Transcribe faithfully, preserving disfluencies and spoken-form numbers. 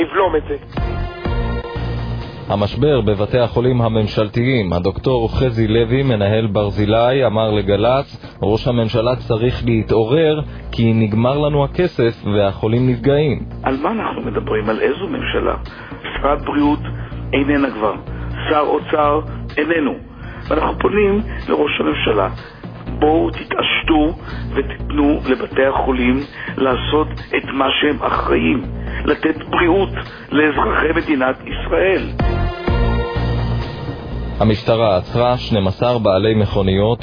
לבלום את זה. המשבר בבתי החולים הממשלתיים. הדוקטור חזי לוי, מנהל ברזילי, אמר לגלץ, ראש הממשלה צריך להתעורר כי נגמר לנו הכסף והחולים נפגעים. על מה אנחנו מדברים? על איזו ממשלה? שרת בריאות איננה כבר, שר אוצר איננו, ואנחנו פונים לראש הממשלה, בואו תתעשתו ותתנו לבתי החולים לעשות את מה שהם אחראים, לתת בריאות לאזרחי מדינת ישראל. המשטרה עצרה שנים עשר בעלי מכוניות